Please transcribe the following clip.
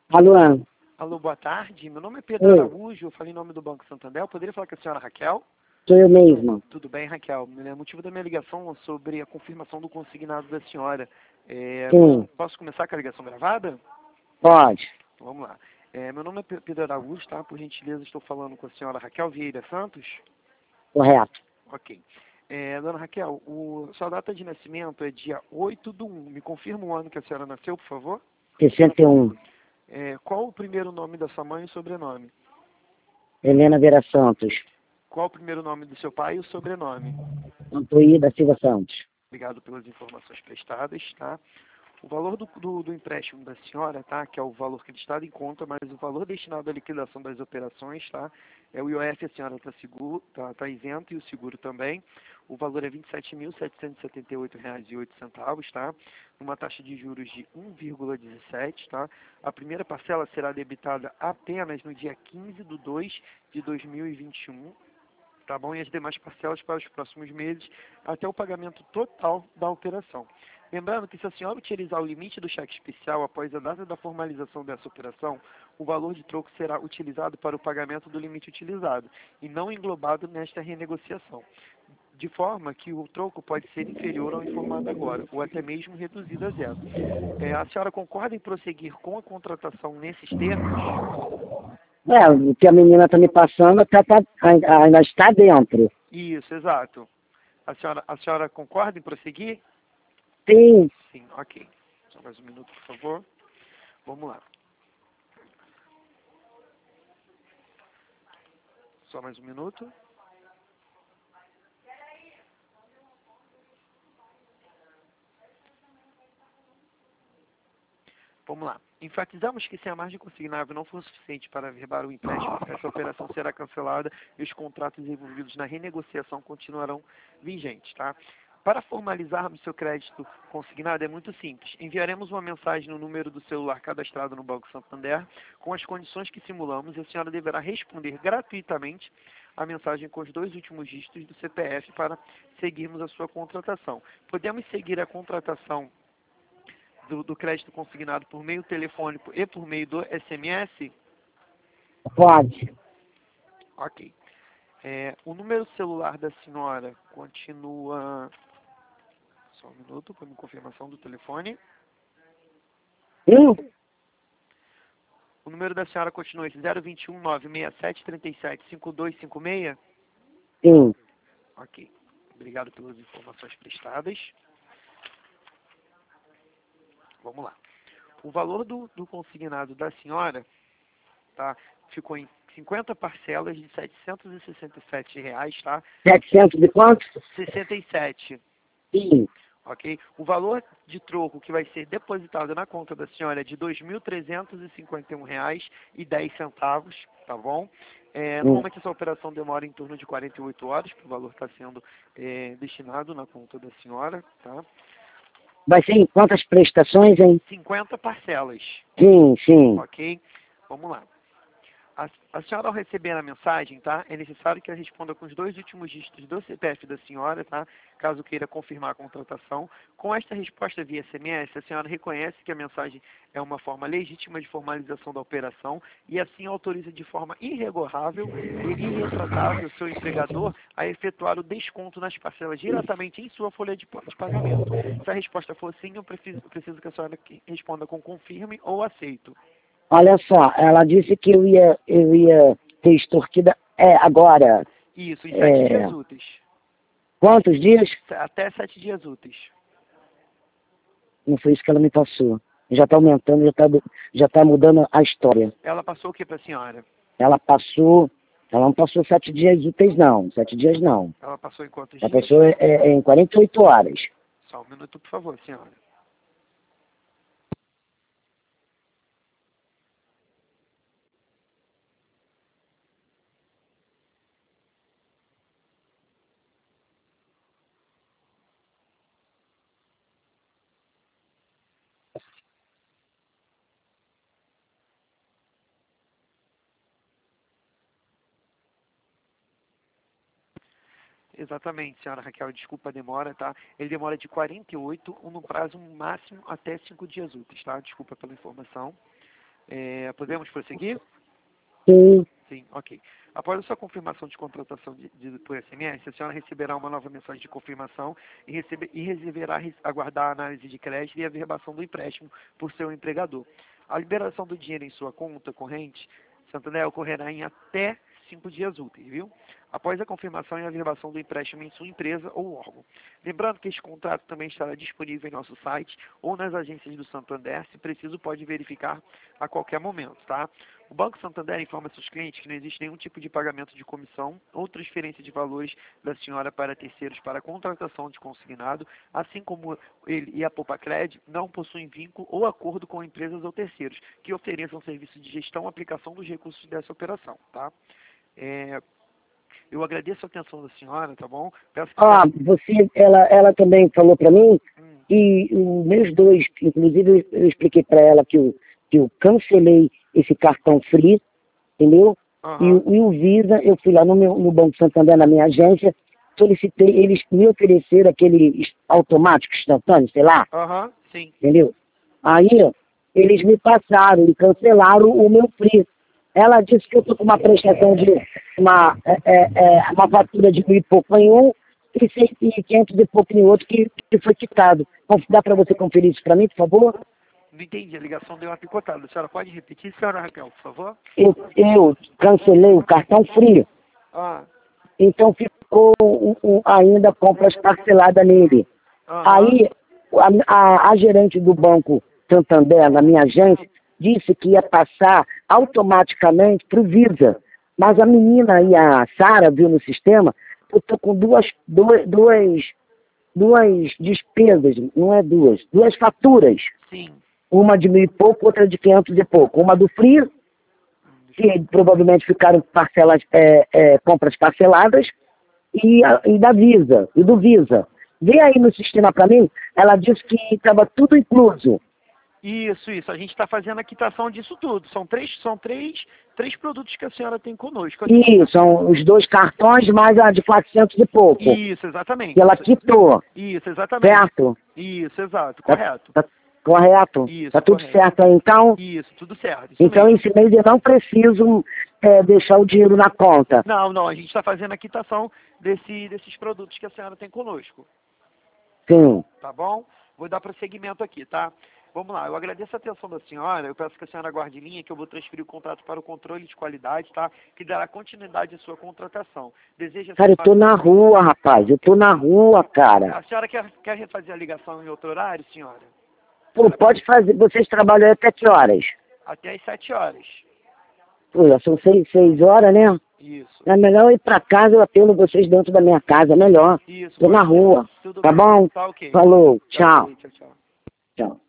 Alô? Alô, boa tarde. Meu nome é Pedro Oi, Araújo, eu falei em nome do Banco Santander. Eu poderia falar com a senhora Raquel? sou eu mesma. Tudo bem, Raquel? O motivo da minha ligação é sobre a confirmação do consignado da senhora. Sim, Posso começar com a ligação gravada? pode. Então, vamos lá. Meu nome é Pedro Araújo, tá? Por gentileza, estou falando com a senhora Raquel Vieira Santos. Correto. Ok. Dona Raquel, sua data de nascimento é dia 8/1. Me confirma o ano que a senhora nasceu, por favor? 61. Qual o primeiro nome da sua mãe e o sobrenome? Helena Vera Santos. Qual o primeiro nome do seu pai e o sobrenome? Antoí da Silva Santos. Obrigado pelas informações prestadas, tá? O valor do empréstimo da senhora, tá? Que é o valor creditado em conta, mas o valor destinado à liquidação das operações, tá? É o IOF, a senhora está seguro, tá isento, e o seguro também. O valor é R$ 27.778,08, tá? Numa taxa de juros de 1,17, tá? A primeira parcela será debitada apenas no dia 15/2 de 2021, tá bom? E as demais parcelas para os próximos meses, até o pagamento total da operação. Lembrando que se a senhora utilizar o limite do cheque especial após a data da formalização dessa operação, o valor de troco será utilizado para o pagamento do limite utilizado e não englobado nesta renegociação, de forma que o troco pode ser inferior ao informado agora, ou até mesmo reduzido a zero. A senhora concorda em prosseguir com a contratação nesses termos? O que a menina está me passando ainda está dentro. Isso, exato. A senhora concorda em prosseguir? Sim, Sim, ok. Só mais um minuto, por favor. Vamos lá. Só mais um minuto. Vamos lá. Enfatizamos que se a margem consignável não for suficiente para averbar o empréstimo, essa operação será cancelada e os contratos envolvidos na renegociação continuarão vigentes, tá? Para formalizarmos seu crédito consignado é muito simples. Enviaremos uma mensagem no número do celular cadastrado no Banco Santander com as condições que simulamos e a senhora deverá responder gratuitamente a mensagem com os 2 últimos dígitos do CPF para seguirmos a sua contratação. Podemos seguir a contratação do crédito consignado por meio telefônico e por meio do SMS? pode. Ok. O número celular da senhora continua... Só um minuto para confirmação do telefone. Sim, O número da senhora continua esse 021 967 37 5256? sim. Ok. Obrigado pelas informações prestadas. Vamos lá. O valor do consignado da senhora, tá, ficou em 50 parcelas de R$ 767, tá? 700 de quanto? 67. Sim. Ok? O valor de troco que vai ser depositado na conta da senhora é de R$ 2.351,10, tá bom? Hum. Normalmente essa operação demora em torno de 48 horas, que o valor está sendo destinado na conta da senhora, tá? Vai ser em quantas prestações, hein? 50 parcelas, Sim, sim. ok? Vamos lá. A senhora, ao receber a mensagem, tá? É necessário que ela responda com os 2 últimos dígitos do CPF da senhora, tá? Caso queira confirmar a contratação. Com esta resposta via SMS, a senhora reconhece que a mensagem é uma forma legítima de formalização da operação e assim autoriza de forma irrevogável e irretratável o seu empregador a efetuar o desconto nas parcelas diretamente em sua folha de pagamento. Se a resposta for sim, eu preciso que a senhora responda com confirme ou aceito. Olha só, ela disse que eu ia ter extorquida. Agora. Isso, em 7 dias É, úteis. quantos dias? Até 7 dias úteis. Não foi isso que ela me passou. Já está aumentando, já tá mudando a história. Ela passou o que para a senhora? Ela passou. Ela não passou 7 dias úteis, não. 7 dias, não. Ela passou em quantos Ela dias? passou em 48 horas. Só um minuto, por favor, senhora. Exatamente, senhora Raquel, desculpa a demora, tá? Ele demora de 48 no prazo máximo até 5 dias úteis, tá? Desculpa pela informação. Podemos prosseguir? Sim. Sim, ok. Após a sua confirmação de contratação por SMS, a senhora receberá uma nova mensagem de confirmação e receberá aguardar a análise de crédito e a verbação do empréstimo por seu empregador. A liberação do dinheiro em sua conta corrente, Santander, ocorrerá em até 5 dias úteis, viu? Após a confirmação e a verbação do empréstimo em sua empresa ou órgão. Lembrando que este contrato também estará disponível em nosso site ou nas agências do Santander, se preciso pode verificar a qualquer momento, tá? O Banco Santander informa seus clientes que não existe nenhum tipo de pagamento de comissão ou transferência de valores da senhora para terceiros para contratação de consignado, assim como ele e a Poupa-Cred não possuem vínculo ou acordo com empresas ou terceiros que ofereçam serviço de gestão ou aplicação dos recursos dessa operação, tá? Eu agradeço a atenção da senhora, tá bom? Peço que ela também falou para mim, e os meus dois, inclusive eu expliquei para ela que eu cancelei esse cartão free, entendeu? E o Visa, eu fui lá no Banco Santander, na minha agência, solicitei, eles me ofereceram aquele automático instantâneo, sei lá, sim. entendeu? Aí eles me passaram e cancelaram o meu free. Ela disse que eu estou com uma prestação de uma fatura de 1.000 e pouco em um e 500 e pouco em outro que foi quitado. Dá para você conferir isso para mim, por favor? Não entendi, a ligação deu uma picotada. A senhora pode repetir, senhora Raquel, por favor? Eu cancelei o cartão free. Então ficou ainda compras parceladas nele. Aí a gerente do Banco Santander, na minha agência, disse que ia passar automaticamente para o Visa. Mas a menina e a Sara viu no sistema, eu estou com duas despesas, não é duas faturas. Sim. Uma de 1.000 e pouco, outra de 500 e pouco. Uma do Free, que provavelmente ficaram compras parceladas, e da Visa, e do Visa. Vê aí no sistema para mim, ela disse que estava tudo incluso. Isso. A gente está fazendo a quitação disso tudo. São três produtos que a senhora tem conosco. Isso, são os 2 cartões mais a de 400 e pouco. Isso, exatamente. Que ela quitou. Isso, exatamente. Certo? Isso, exato, correto. Correto? Isso, tá tudo correto. Certo aí, então? Isso, tudo certo. Então, mesmo. esse mês eu não preciso deixar o dinheiro na conta. Não, a gente está fazendo a quitação desses produtos que a senhora tem conosco. Sim. Tá bom? Vou dar prosseguimento aqui, tá? Vamos lá, eu agradeço a atenção da senhora, eu peço que a senhora aguarde em linha que eu vou transferir o contrato para o controle de qualidade, tá? Que dará continuidade à sua contratação. Cara, eu tô na rua, rapaz, cara. A senhora quer refazer a ligação em outro horário, senhora? Pô, pode fazer, vocês trabalham até que horas? Até às 7 horas. Pô, já são 6 horas, né? Isso. É melhor eu ir pra casa, eu atendo vocês dentro da minha casa, é melhor. Isso. Tô na rua, Tudo tá bem. bom? Tá ok. Falou, Tá tchau. ok, tchau. Tchau.